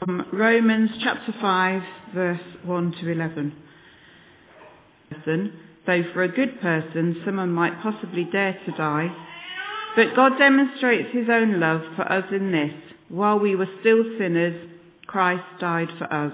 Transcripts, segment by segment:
Romans chapter 5, verse 1 to 11. Though for a good person someone might possibly dare to die, but God demonstrates his own love for us in this: while we were still sinners, Christ died for us.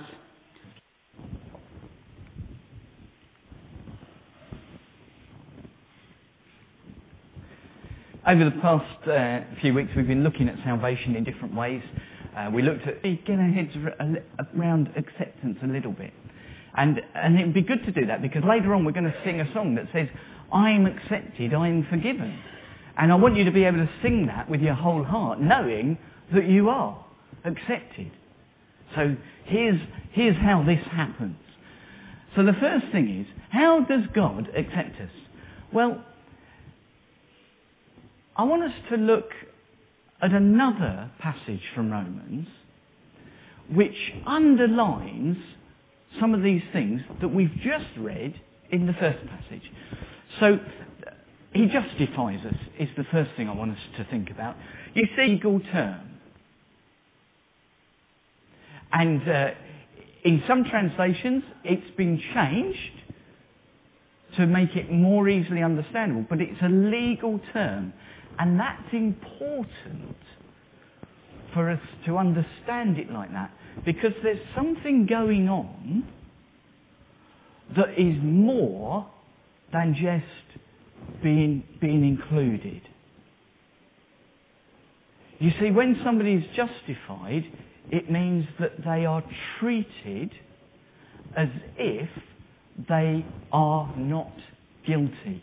Over the past few weeks we've been looking at salvation in different ways. We looked at getting our heads around acceptance a little bit. And it would be good to do that, because later on we're going to sing a song that says, I'm accepted, I'm forgiven. And I want you to be able to sing that with your whole heart, knowing that you are accepted. So here's how this happens. So the first thing is, how does God accept us? Well, I want us to look at another passage from Romans which underlines some of these things that we've just read in the first passage. So, he justifies us is the first thing I want us to think about. You see, legal term. And in some translations it's been changed to make it more easily understandable, but it's a legal term. And that's important for us to understand it like that, because there's something going on that is more than just being included. You see, when somebody is justified, it means that they are treated as if they are not guilty.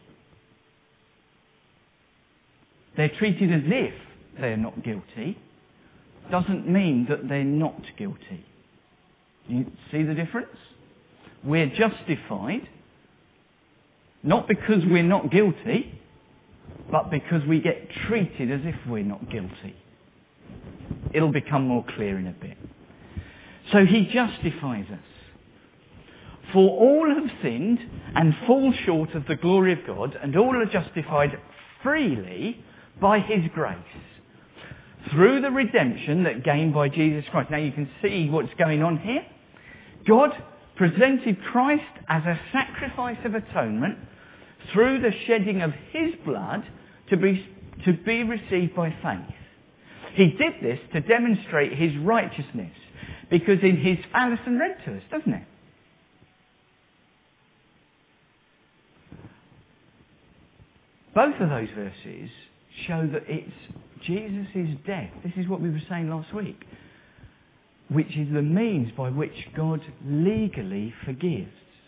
They're treated as if they're not guilty. Doesn't mean that they're not guilty. You see the difference? We're justified, not because we're not guilty, but because we get treated as if we're not guilty. It'll become more clear in a bit. So he justifies us. For all have sinned and fall short of the glory of God, and all are justified freely by his grace, through the redemption that gained by Jesus Christ. Now you can see what's going on here. God presented Christ as a sacrifice of atonement through the shedding of his blood to be received by faith. He did this to demonstrate his righteousness, because in his Alison read to us, doesn't it? Both of those verses show that it's Jesus' death. This is what we were saying last week, which is the means by which God legally forgives.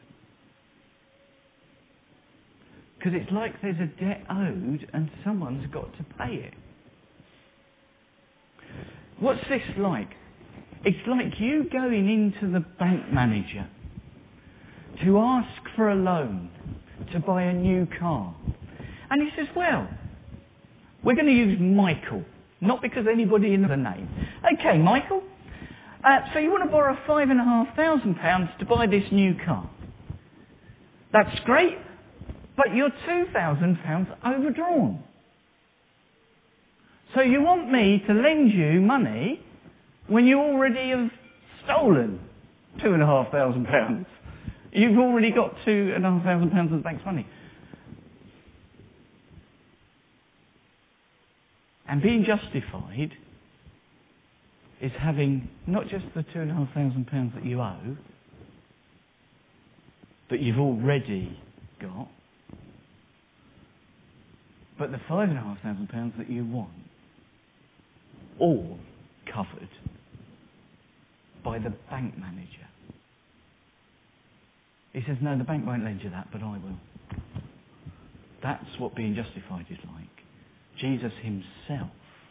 Because it's like there's a debt owed and someone's got to pay it. What's this like? It's like you going into the bank manager to ask for a loan to buy a new car. And he says, well, we're going to use Michael, not because anybody in the name. Okay, Michael, so you want to borrow £5,500 to buy this new car. That's great, but you're £2,000 overdrawn. So you want me to lend you money when you already have stolen £2,500. You've already got £2,500 of the bank's money. And being justified is having not just the £2,500 that you owe, that you've already got, but the £5,500 that you want, all covered by the bank manager. He says, no, the bank won't lend you that, but I will. That's what being justified is like. Jesus himself.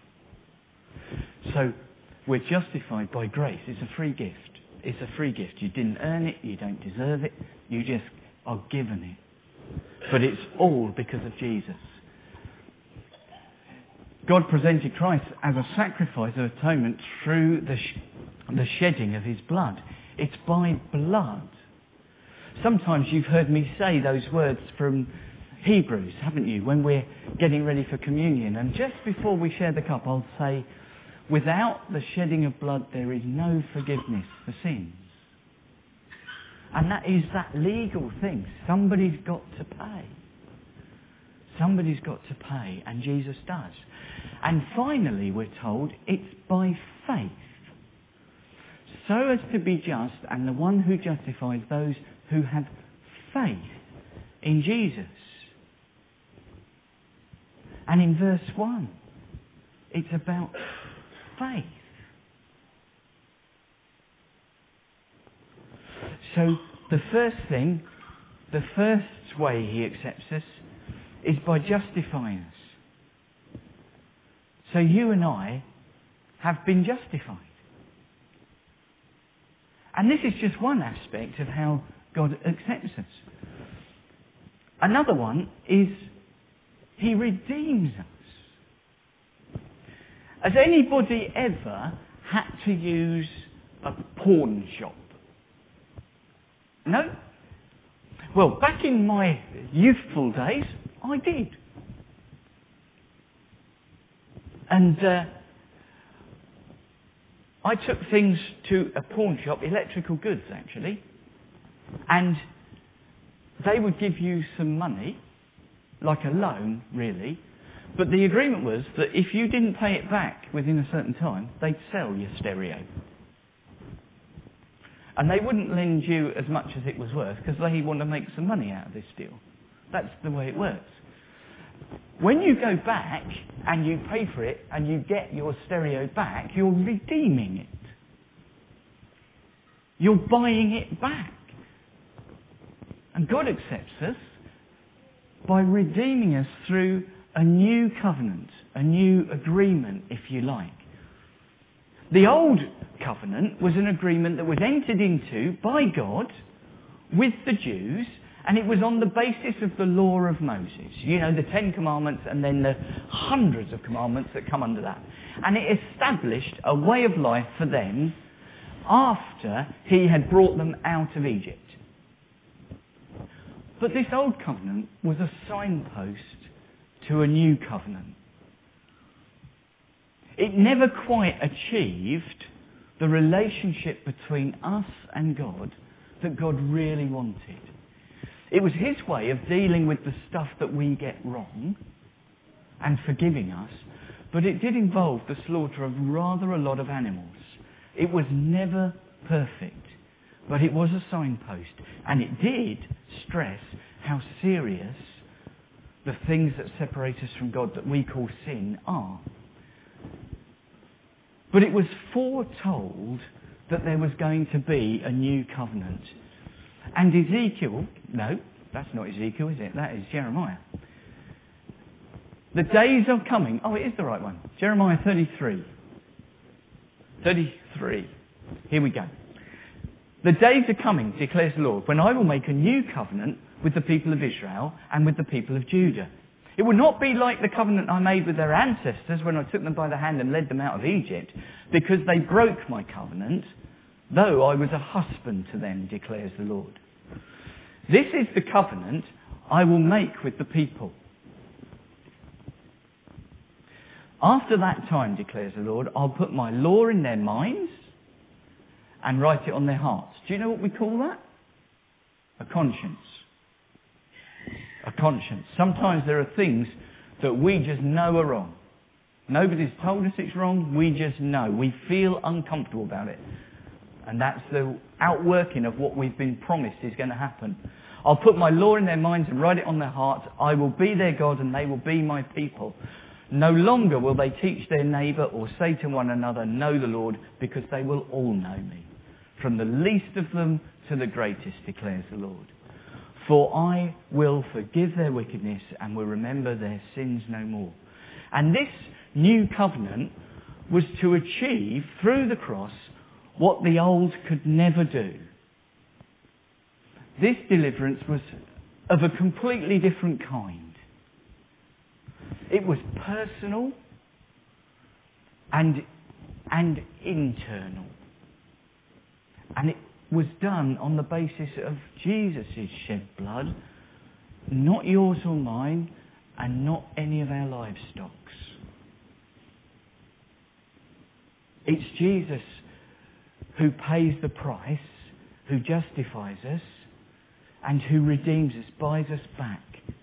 So we're justified by grace. It's a free gift. It's a free gift. You didn't earn it. You don't deserve it. You just are given it. But it's all because of Jesus. God presented Christ as a sacrifice of atonement through the shedding of his blood. It's by blood. Sometimes you've heard me say those words from Hebrews, haven't you, when we're getting ready for communion. And just before we share the cup, I'll say, without the shedding of blood there is no forgiveness for sins. And that is that legal thing. Somebody's got to pay. Somebody's got to pay, and Jesus does. And finally, we're told, it's by faith. So as to be just, and the one who justifies those who have faith in Jesus. And in verse 1, it's about faith. So the first thing, the first way he accepts us is by justifying us. So you and I have been justified. And this is just one aspect of how God accepts us. Another one is he redeems us. Has anybody ever had to use a pawn shop? No? Well, back in my youthful days, I did. And I took things to a pawn shop, electrical goods actually, and they would give you some money, like a loan really, but the agreement was that if you didn't pay it back within a certain time, they'd sell your stereo. And they wouldn't lend you as much as it was worth because they want to make some money out of this deal. That's the way it works. When you go back and you pay for it and you get your stereo back, you're redeeming it. You're buying it back. And God accepts us by redeeming us through a new covenant, a new agreement, if you like. The old covenant was an agreement that was entered into by God with the Jews, and it was on the basis of the law of Moses. You know, the 10 commandments and then the hundreds of commandments that come under that. And it established a way of life for them after he had brought them out of Egypt. But this old covenant was a signpost to a new covenant. It never quite achieved the relationship between us and God that God really wanted. It was his way of dealing with the stuff that we get wrong and forgiving us, but it did involve the slaughter of rather a lot of animals. It was never perfect, but it was a signpost, and it did stress how serious the things that separate us from God that we call sin are. But it was foretold that there was going to be a new covenant. And Ezekiel, no, that's not Ezekiel, is it? That is Jeremiah. The days are coming. Oh, it is the right one. Jeremiah 33. 33. Here we go. The days are coming, declares the Lord, when I will make a new covenant with the people of Israel and with the people of Judah. It will not be like the covenant I made with their ancestors when I took them by the hand and led them out of Egypt, because they broke my covenant, though I was a husband to them, declares the Lord. This is the covenant I will make with the people. After that time, declares the Lord, I'll put my law in their minds and write it on their hearts. Do you know what we call that? A conscience. A conscience. Sometimes there are things that we just know are wrong. Nobody's told us it's wrong, we just know. We feel uncomfortable about it. And that's the outworking of what we've been promised is going to happen. I'll put my law in their minds and write it on their hearts. I will be their God and they will be my people. No longer will they teach their neighbour or say to one another, know the Lord, because they will all know me. From the least of them to the greatest, declares the Lord. For I will forgive their wickedness and will remember their sins no more. And this new covenant was to achieve through the cross what the old could never do. This deliverance was of a completely different kind. It was personal and internal. And it was done on the basis of Jesus' shed blood, not yours or mine, and not any of our livestocks. It's Jesus who pays the price, who justifies us, and who redeems us, buys us back.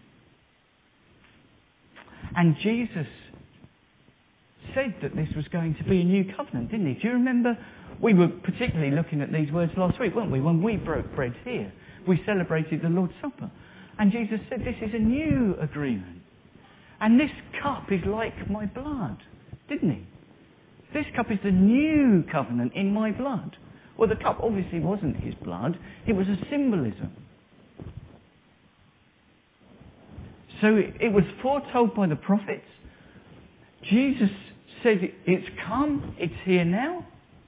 And Jesus said that this was going to be a new covenant, didn't he? Do you remember? We were particularly looking at these words last week, weren't we? When we broke bread here, we celebrated the Lord's Supper. And Jesus said, this is a new agreement. And this cup is like my blood, didn't he? This cup is the new covenant in my blood. Well, the cup obviously wasn't his blood. It was a symbolism. So it was foretold by the prophets. Jesus said, it's come, it's here now.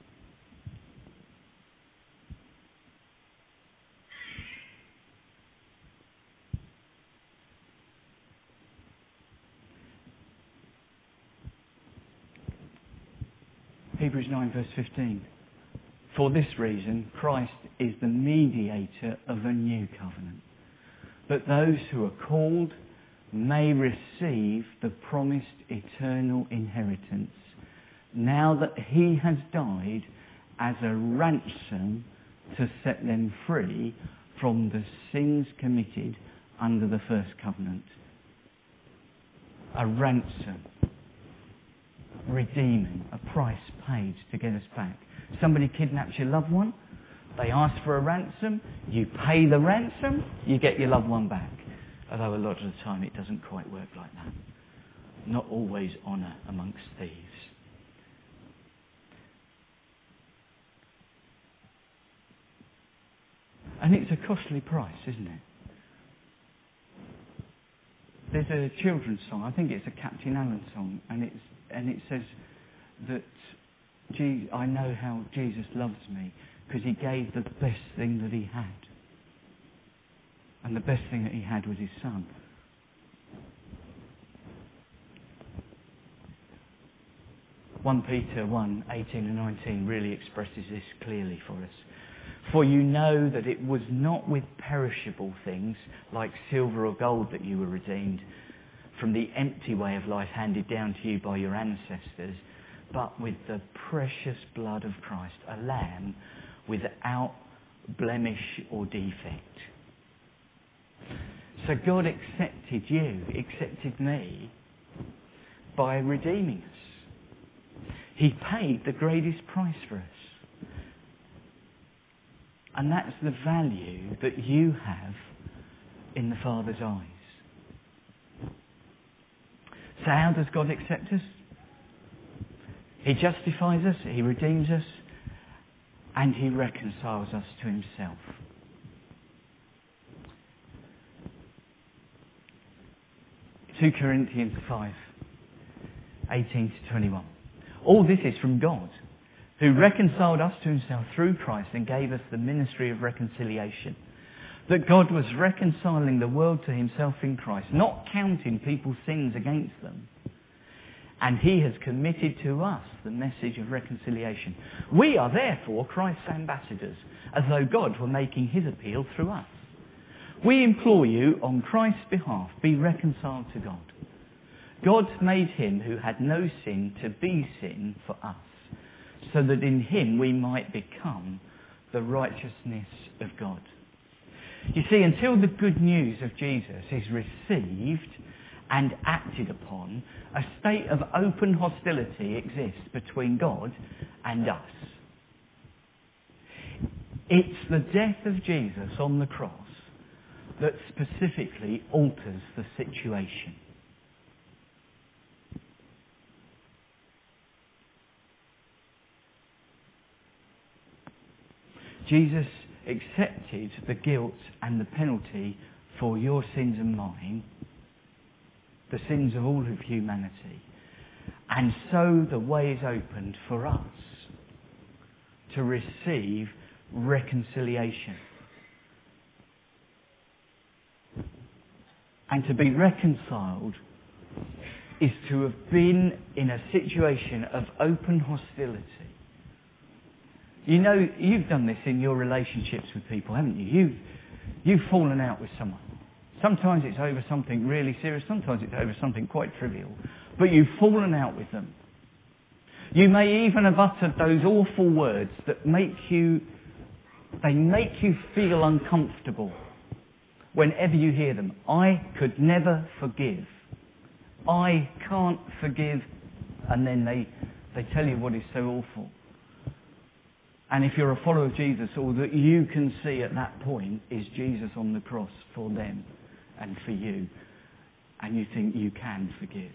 Hebrews 9 verse 15. For this reason, Christ is the mediator of a new covenant, that those who are called may receive the promised eternal inheritance, now that he has died as a ransom to set them free from the sins committed under the first covenant. A ransom. Redeeming. A price paid to get us back. Somebody kidnaps your loved one. They ask for a ransom. You pay the ransom. You get your loved one back. Although a lot of the time it doesn't quite work like that. Not always honour amongst thieves. And it's a costly price, isn't it? There's a children's song, I think it's a Captain Allen song, and it says that I know how Jesus loves me because he gave the best thing that he had. And the best thing that he had was his son. (1 Peter 1, 18 and 19 really expresses this clearly for us. For you know that it was not with perishable things like silver or gold that you were redeemed from the empty way of life handed down to you by your ancestors, but with the precious blood of Christ, a lamb without blemish or defect. So God accepted you, accepted me, by redeeming us. He paid the greatest price for us. And that's the value that you have in the Father's eyes. So how does God accept us? He justifies us, he redeems us, and he reconciles us to himself. (2 Corinthians 5, 18 to 21). All this is from God, who reconciled us to himself through Christ and gave us the ministry of reconciliation. That God was reconciling the world to himself in Christ, not counting people's sins against them. And he has committed to us the message of reconciliation. We are therefore Christ's ambassadors, as though God were making his appeal through us. We implore you on Christ's behalf, be reconciled to God. God made him who had no sin to be sin for us, so that in him we might become the righteousness of God. You see, until the good news of Jesus is received and acted upon, a state of open hostility exists between God and us. It's the death of Jesus on the cross that specifically alters the situation. Jesus accepted the guilt and the penalty for your sins and mine, the sins of all of humanity. And so the way is opened for us to receive reconciliation. And to be reconciled is to have been in a situation of open hostility. You know, you've done this in your relationships with people, haven't you? You've fallen out with someone. Sometimes it's over something really serious, sometimes it's over something quite trivial. But you've fallen out with them. You may even have uttered those awful words that make you feel uncomfortable whenever you hear them. I could never forgive. I can't forgive. And then they tell you what is so awful. And if you're a follower of Jesus, all that you can see at that point is Jesus on the cross for them and for you. And you think you can forgive.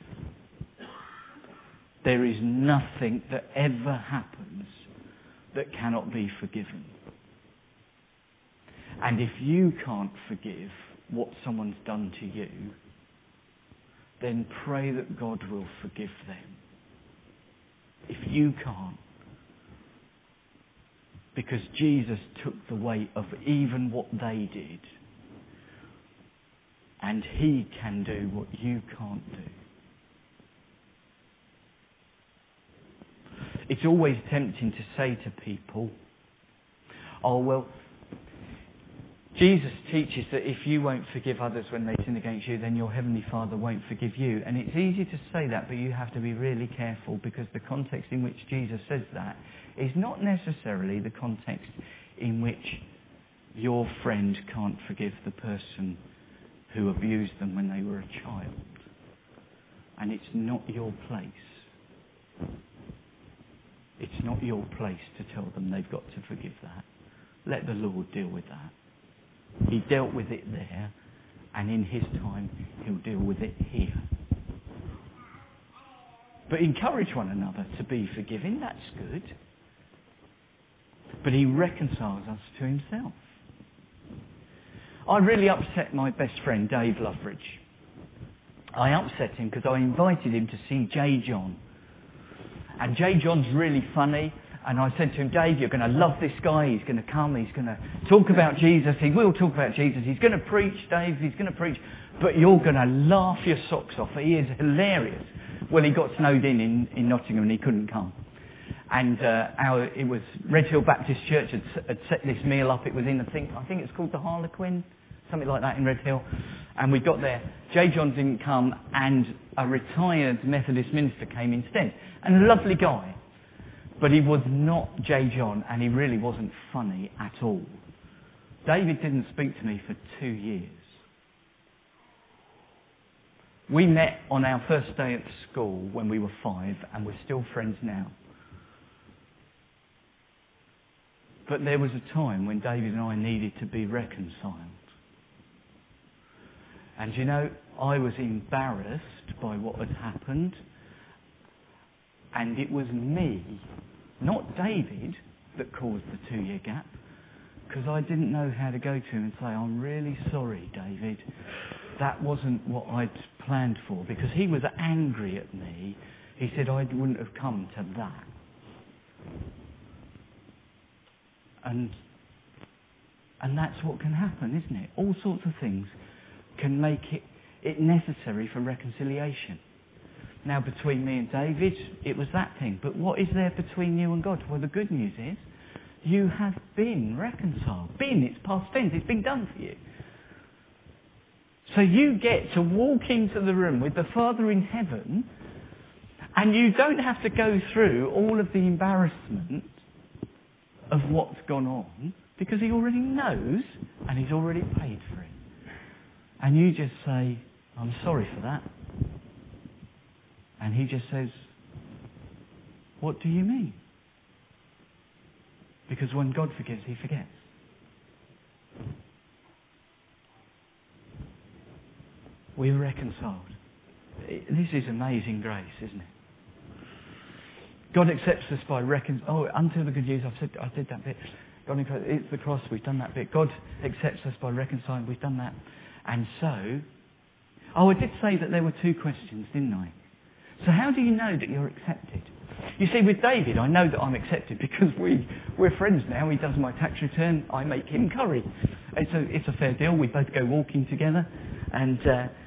There is nothing that ever happens that cannot be forgiven. And if you can't forgive what someone's done to you, then pray that God will forgive them. If you can't, because Jesus took the weight of even what they did, and he can do what you can't do. It's always tempting to say to people, oh well, Jesus teaches that if you won't forgive others when they sin against you, then your Heavenly Father won't forgive you. And it's easy to say that, but you have to be really careful, because the context in which Jesus says that is not necessarily the context in which your friend can't forgive the person who abused them when they were a child. And it's not your place. It's not your place to tell them they've got to forgive that. Let the Lord deal with that. He dealt with it there, and in his time he'll deal with it here. But encourage one another to be forgiving, that's good. But he reconciles us to himself. I really upset my best friend Dave Loveridge. I upset him because I invited him to see J. John. And J. John's really funny. And I said to him, Dave, you're going to love this guy. He's going to come. He's going to talk about Jesus. He will talk about Jesus. He's going to preach, Dave. He's going to preach. But you're going to laugh your socks off. He is hilarious. Well, he got snowed in Nottingham and he couldn't come. And it was Red Hill Baptist Church had set this meal up. It was in, I think it's called the Harlequin, something like that in Red Hill. And we got there. J. John didn't come, and a retired Methodist minister came instead. And a lovely guy. But he was not J. John, and he really wasn't funny at all. David didn't speak to me for 2 years. We met on our first day at school when we were 5, and we're still friends now. But there was a time when David and I needed to be reconciled. And you know, I was embarrassed by what had happened. And it was me, not David, that caused the 2-year gap. Because I didn't know how to go to him and say, I'm really sorry, David. That wasn't what I'd planned for. Because he was angry at me. He said I wouldn't have come to that. And that's what can happen, isn't it? All sorts of things can make it necessary for reconciliation. Now, between me and David, it was that thing. But what is there between you and God? Well, the good news is, you have been reconciled. Been, it's past tense. It's been done for you. So you get to walk into the room with the Father in heaven, and you don't have to go through all of the embarrassment of what's gone on, because he already knows, and he's already paid for it. And you just say, I'm sorry for that. And he just says, what do you mean? Because when God forgives, he forgets. We're reconciled. This is amazing grace, isn't it? God accepts us by until the good news, I did that bit. God, it's the cross, we've done that bit. God accepts us by reconciling, we've done that. And so, I did say that there were 2 questions, didn't I? So how do you know that you're accepted? You see, with David, I know that I'm accepted because we're friends now. He does my tax return. I make him curry. It's a fair deal. We both go walking together, and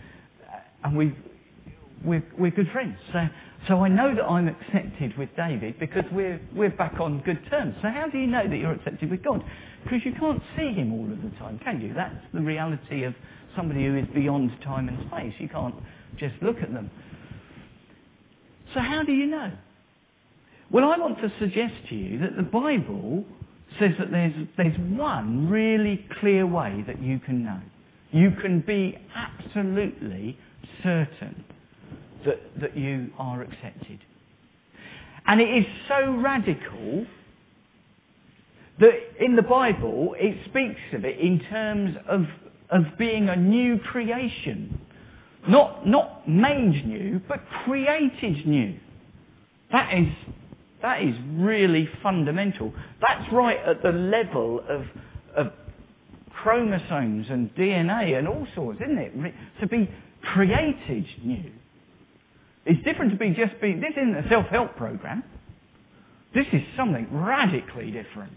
we're good friends. So I know that I'm accepted with David because we're back on good terms. So how do you know that you're accepted with God? Because you can't see him all of the time, can you? That's the reality of somebody who is beyond time and space. You can't just look at them. So how do you know? Well, I want to suggest to you that the Bible says that there's one really clear way that you can know. You can be absolutely certain that you are accepted. And it is so radical that in the Bible it speaks of it in terms of being a new creation. Not made new, but created new. That is really fundamental. That's right at the level of chromosomes and DNA and all sorts, isn't it? To be created new. It's different to be just being... This isn't a self-help program. This is something radically different.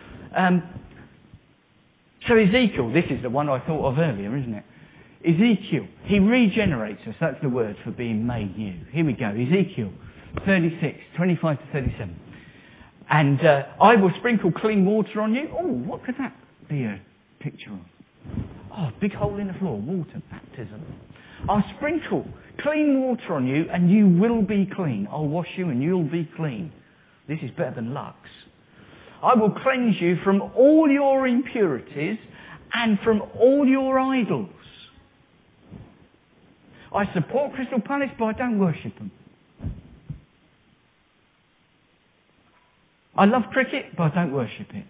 So Ezekiel, this is the one I thought of earlier, isn't it? Ezekiel, he regenerates us. That's the word for being made new. Here we go. Ezekiel 36, 25 to 37. And I will sprinkle clean water on you. Oh, what could that be a picture of? Oh, big hole in the floor, water, baptism. I'll sprinkle clean water on you and you will be clean. I'll wash you and you'll be clean. This is better than Lux. I will cleanse you from all your impurities and from all your idols. I support Crystal Palace, but I don't worship them. I love cricket, but I don't worship it.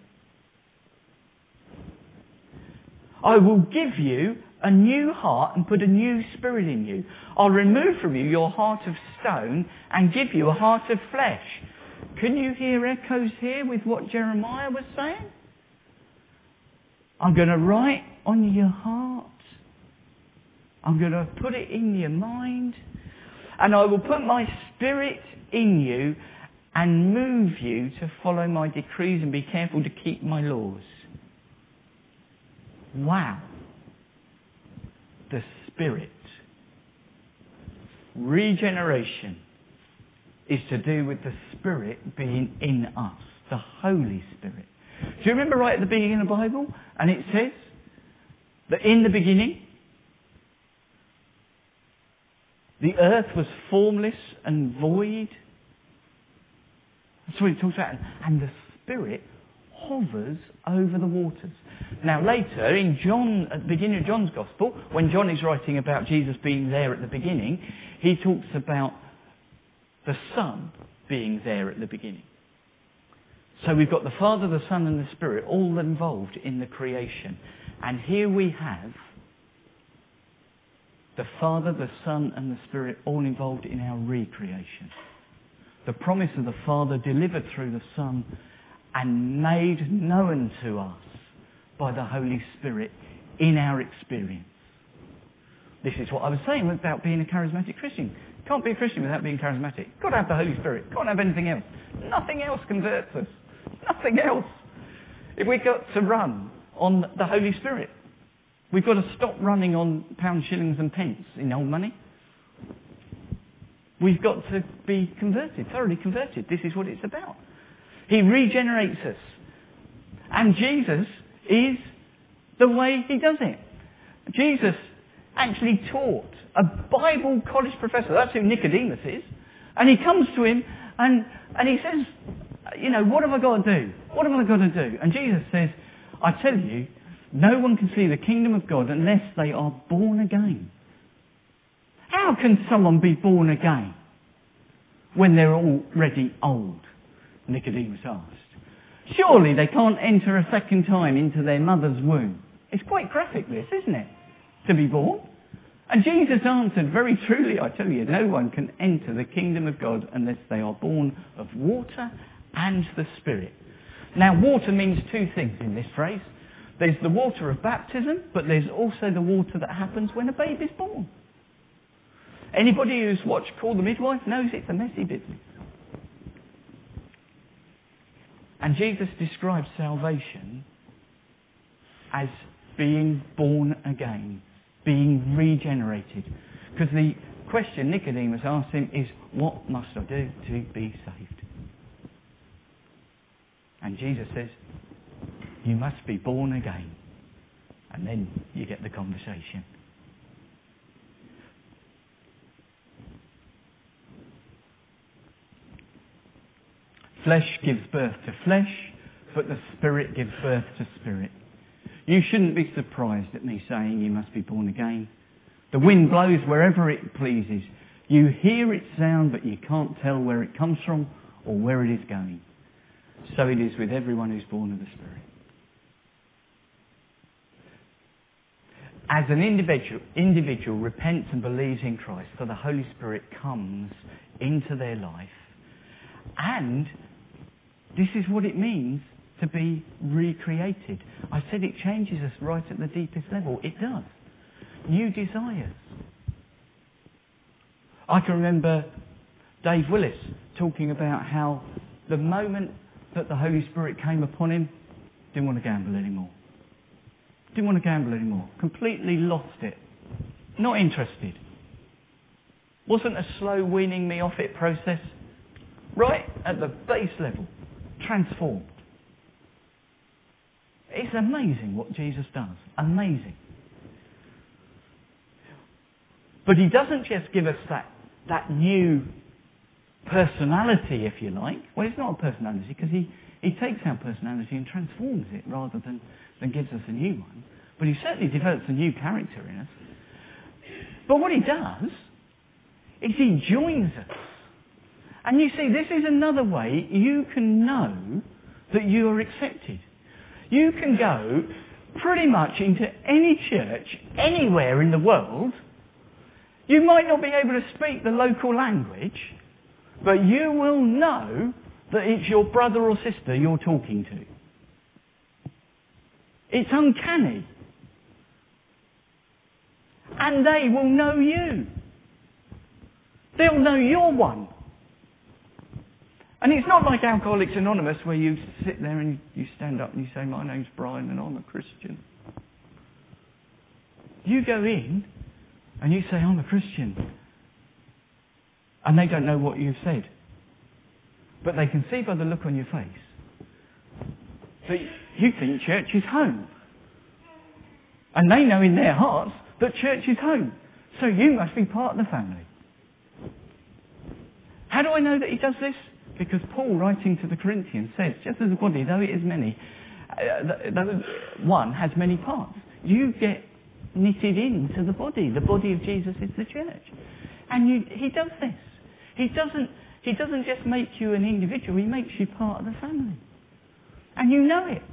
I will give you a new heart and put a new spirit in you. I'll remove from you your heart of stone and give you a heart of flesh. Can you hear echoes here with what Jeremiah was saying? I'm going to write on your heart. I'm going to put it in your mind. And I will put my spirit in you and move you to follow my decrees and be careful to keep my laws. Wow. The Spirit. Regeneration is to do with the Spirit being in us, the Holy Spirit. Do you remember right at the beginning of the Bible? And it says that in the beginning, the earth was formless and void. That's what it talks about. And the Spirit hovers over the waters. Now later, in John, at the beginning of John's Gospel, when John is writing about Jesus being there at the beginning, he talks about the Son being there at the beginning. So we've got the Father, the Son and the Spirit all involved in the creation. And here we have the Father, the Son and the Spirit all involved in our recreation. The promise of the Father delivered through the Son and made known to us by the Holy Spirit in our experience. This is what I was saying about being a charismatic Christian. You can't be a Christian without being charismatic. You've got to have the Holy Spirit. You can't have anything else. Nothing else converts us. Nothing else. If we've got to run on the Holy Spirit, we've got to stop running on pounds, shillings and pence in old money. We've got to be converted, thoroughly converted. This is what it's about. He regenerates us. And Jesus is the way he does it. Jesus actually taught a Bible college professor. That's who Nicodemus is. And he comes to him and he says, you know, what have I got to do? What have I got to do? And Jesus says, I tell you, no one can see the kingdom of God unless they are born again. How can someone be born again when they're already old? Nicodemus asked. Surely they can't enter a second time into their mother's womb. It's quite graphic this, isn't it? To be born. And Jesus answered, very truly, I tell you, no one can enter the kingdom of God unless they are born of water and the Spirit. Now, water means two things in this phrase. There's the water of baptism, but there's also the water that happens when a baby's born. Anybody who's watched Call the Midwife knows it's a messy business. And Jesus describes salvation as being born again, being regenerated. Because the question Nicodemus asked him is, what must I do to be saved? And Jesus says, you must be born again. And then you get the conversation. flesh gives birth to flesh, but the Spirit gives birth to spirit. You shouldn't be surprised at me saying you must be born again. The wind blows wherever it pleases. You hear its sound, but you can't tell where it comes from or where it is going. So it is with everyone who's born of the Spirit. As an individual repents and believes in Christ, so the Holy Spirit comes into their life. And this is what it means to be recreated. I said it changes us right at the deepest level. It does. New desires. I can remember Dave Willis talking about how the moment that the Holy Spirit came upon him, didn't want to gamble anymore. Didn't want to gamble anymore. Completely lost it. Not interested. Wasn't a slow weaning me off it process. Right at the base level. Transformed. It's amazing what Jesus does. Amazing. But he doesn't just give us that new personality, if you like. Well, it's not a personality because he takes our personality and transforms it rather than gives us a new one. But he certainly develops a new character in us. But what he does is he joins us. And you see, this is another way you can know that you are accepted. You can go pretty much into any church, anywhere in the world. You might not be able to speak the local language, but you will know that it's your brother or sister you're talking to. It's uncanny. And they will know you. They'll know you're one. And it's not like Alcoholics Anonymous where you sit there and you stand up and you say, my name's Brian and I'm a Christian. You go in and you say, I'm a Christian. And they don't know what you've said. But they can see by the look on your face that you think church is home. And they know in their hearts that church is home. So you must be part of the family. How do I know that he does this? Because Paul, writing to the Corinthians, says, just as a body, though it is many, one has many parts. You get knitted into the body. The body of Jesus is the church. And he does this. He doesn't just make you an individual, he makes you part of the family. And you know it.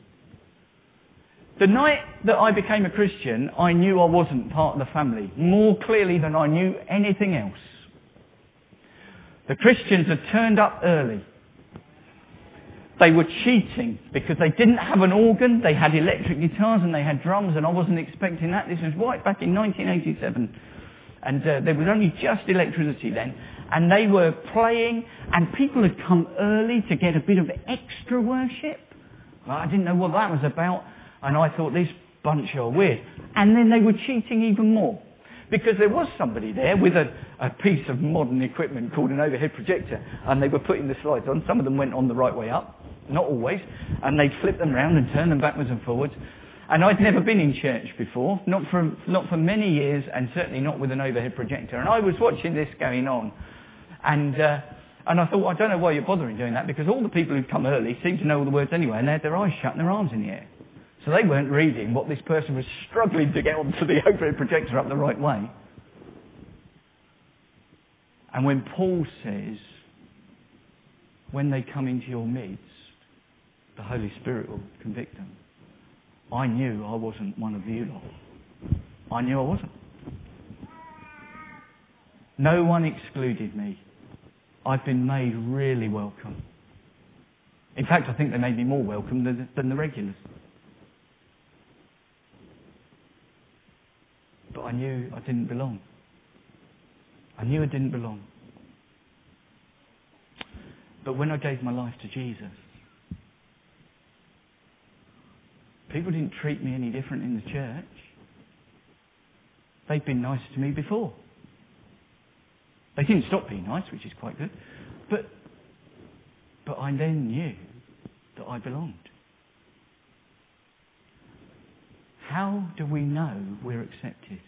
The night that I became a Christian, I knew I wasn't part of the family, more clearly than I knew anything else. The Christians had turned up early. They were cheating because they didn't have an organ, they had electric guitars and they had drums, and I wasn't expecting that. This was right back in 1987. And there was only just electricity then. And they were playing, and people had come early to get a bit of extra worship. Well, I didn't know what that was about, and I thought, this bunch are weird. And then they were cheating even more. Because there was somebody there with a piece of modern equipment called an overhead projector, and they were putting the slides on. Some of them went on the right way up, not always, and they'd flip them round and turn them backwards and forwards. And I'd never been in church before, not for many years, and certainly not with an overhead projector. And I was watching this going on, and I thought, I don't know why you're bothering doing that, because all the people who'd come early seemed to know all the words anyway, and they had their eyes shut and their arms in the air. So they weren't reading what this person was struggling to get onto the overhead projector up the right way. And when Paul says, when they come into your midst, the Holy Spirit will convict them. I knew I wasn't one of you lot. I knew I wasn't. No one excluded me. I've been made really welcome. In fact, I think they made me more welcome than the regulars. But I knew I didn't belong. I knew I didn't belong. But when I gave my life to Jesus, people didn't treat me any different in the church. They'd been nice to me before. They didn't stop being nice, which is quite good. But I then knew that I belonged. How do we know we're accepted?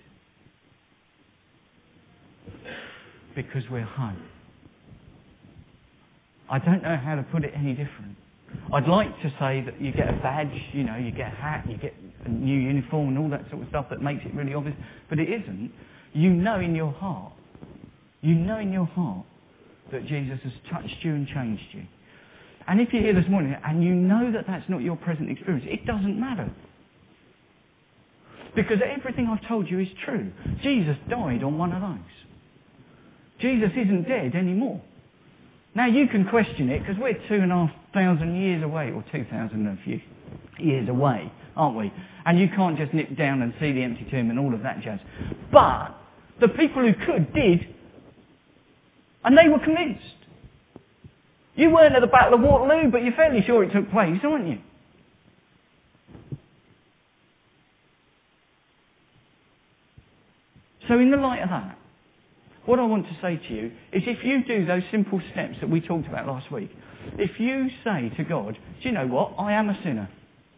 Because we're home. I don't know how to put it any different. I'd like to say that you get a badge, you get a hat, you get a new uniform and all that sort of stuff that makes it really obvious, but it isn't. You know in your heart that Jesus has touched you and changed you. And if you're here this morning and you know that that's not your present experience, it doesn't matter. Because everything I've told you is true. Jesus died on one of those. Jesus isn't dead anymore. Now you can question it because we're 2,500 years away, or 2,000 and a few years away, aren't we? And you can't just nip down and see the empty tomb and all of that jazz. But the people who could did, and they were convinced. You weren't at the Battle of Waterloo, but you're fairly sure it took place, aren't you? So in the light of that, what I want to say to you is if you do those simple steps that we talked about last week, if you say to God, do you know what? I am a sinner.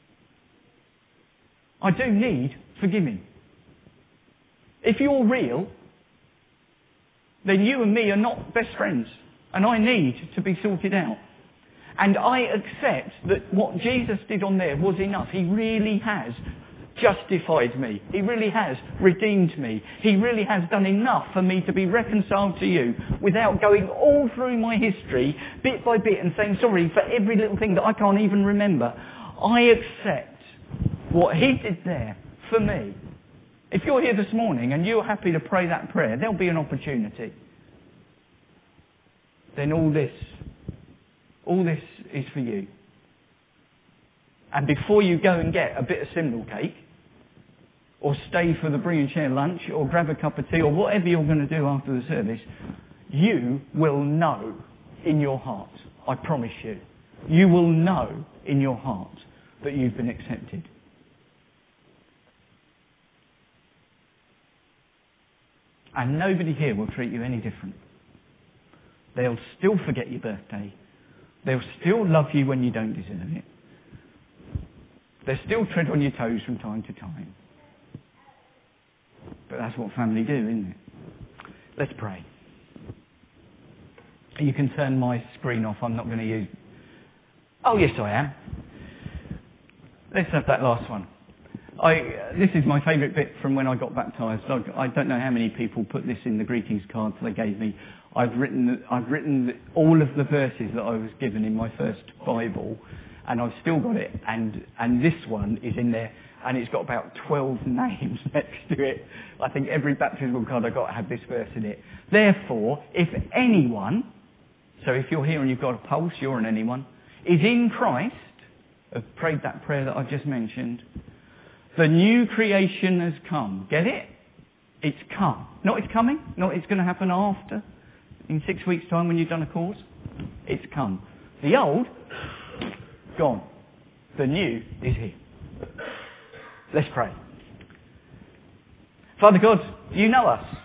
I do need forgiving. If you're real, then you and me are not best friends. And I need to be sorted out. And I accept that what Jesus did on there was enough. He really has justified me. He really has redeemed me. He really has done enough for me to be reconciled to you without going all through my history, bit by bit, and saying sorry for every little thing that I can't even remember. I accept what he did there for me. If you're here this morning and you're happy to pray that prayer, there'll be an opportunity. Then all this is for you. And before you go and get a bit of simnel cake, or stay for the bring and share lunch, or grab a cup of tea, or whatever you're going to do after the service, you will know in your heart, I promise you, you will know in your heart that you've been accepted. And nobody here will treat you any different. They'll still forget your birthday. They'll still love you when you don't deserve it. They'll still tread on your toes from time to time. But that's what family do, isn't it? Let's pray. You can turn my screen off. I'm not going to use... Oh, yes, I am. Let's have that last one. This is my favourite bit from when I got baptised. I don't know how many people put this in the greetings cards they gave me. I've written all of the verses that I was given in my first Bible, and I've still got it. And this one is in there, and it's got about 12 names next to it. I think every baptismal card I got had this verse in it. Therefore, if anyone, so if you're here and you've got a pulse, you're an anyone, is in Christ, I've prayed that prayer that I've just mentioned, the new creation has come. Get it? It's come. Not it's coming. Not it's going to happen after. In 6 weeks' time when you've done a course. It's come. The old, gone. The new is here. Let's pray. Father God, you know us.